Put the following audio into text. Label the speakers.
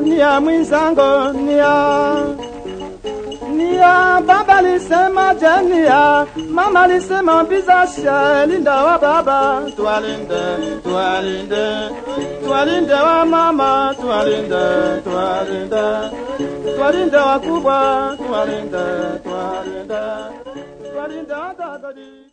Speaker 1: nia mwenzangu, nia baba lisema jenia, mama lisema bizasha, linda wa baba, tuwalinde wa mama, tuwalinde wakubwa, tuwalinde wa dagodi.